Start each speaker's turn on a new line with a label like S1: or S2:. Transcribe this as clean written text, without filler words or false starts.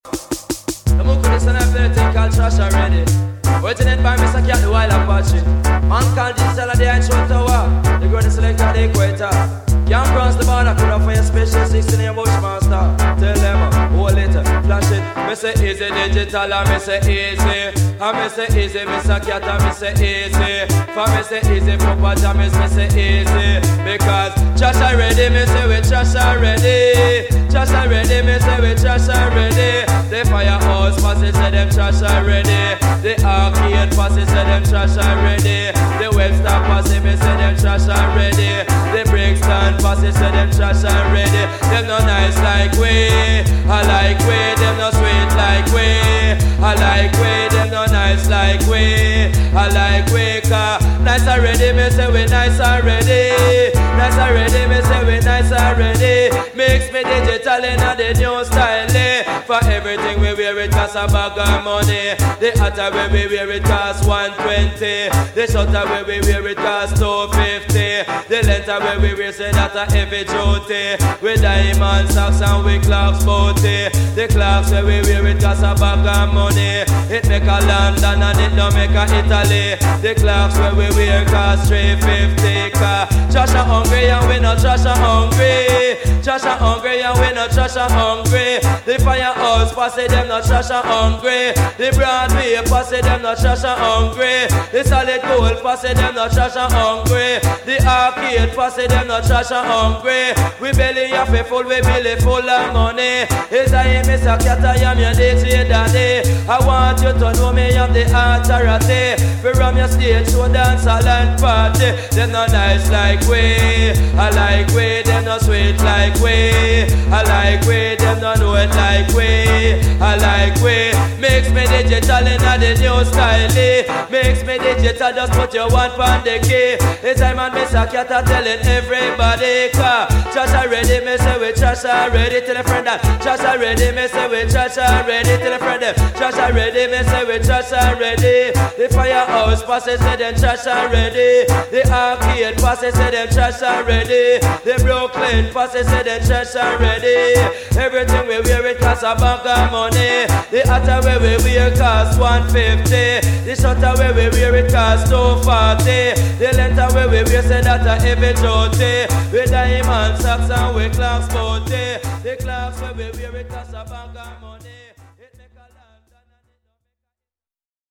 S1: The book of the son of the thing called Trash already. Waiting in by Mr. Cat the Wild Apache. Man called Digital at the Intro Tower. The greatest selector the equator. Can't cross the border, could have for your special 16 year Bushmaster. Tell them, hold it, flash it. Me say easy digital, and me say easy. And me say easy, Mr. Cat, and me say easy. For me say easy, Papa Jamis, me say easy. Because Trash already, me say we trash already. Trash already, me say we trash already. The firehouse passage say them trash already. The arcade passage say them trash already. The Webster passage me say them trash already. The Brixton passage say them trash already. Them no nice like we, I like we. Them no sweet like we, I like we. Them no nice like we, I like we. Cause nice already, me say we nice already. Nice already, me say we nice already. Mix me digital in the new style. For everything we wear it cost a bag of money. The hotter way we wear it cost 120. The shorter way we wear it cost 250. The lengther way we wear say that a heavy duty. With diamond socks and with clocks booty. The clocks way we wear it cost a bag of money. It make a London and it don't make a Italy. The clocks way we wear cost 350. Trash a hungry and we not trash a hungry. Trash a hungry and we not trash a hungry. The firehouse passy them not trash a hungry. The Broadway passy them not trash a hungry. The solid gold passy them not trash a hungry. The arcade passy them not trash a hungry. We belly have a full, we belly full of money. Is I Mr. Cat, I am your DJ daddy. I want you to know me, I'm the authority. From your stage show, dance, a land party. Them not nice like we, I like we. Them not sweet like we, I like we. Them not know it like we, I like we. Mix me digital in the new style. Mix me digital, just put your one on the key. It's time and Mr. Cat telling everybody. Trash already, me say we trash already. Tell a friend that trash already, me say we trash already. Tell a friend that trash already, me say we trash already. The firehouse passes say them trash already. The arcade passes say them trash already. The Brooklyn passes say them trash already. Everything we wear it cost a bag of money. The hotter way we wear cost 150. The shorter way we wear it cost 240. The lengther way we wear say that a heavy duty. With diamond socks and with clocks booty. The clocks way we wear it cost a bag of money.